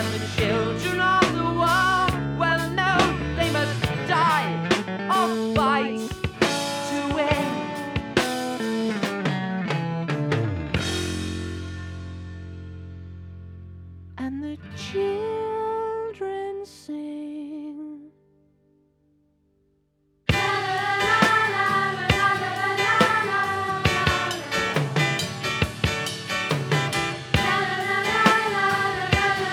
And the children of the world, well, no, they must die or fight to win. And the children sing.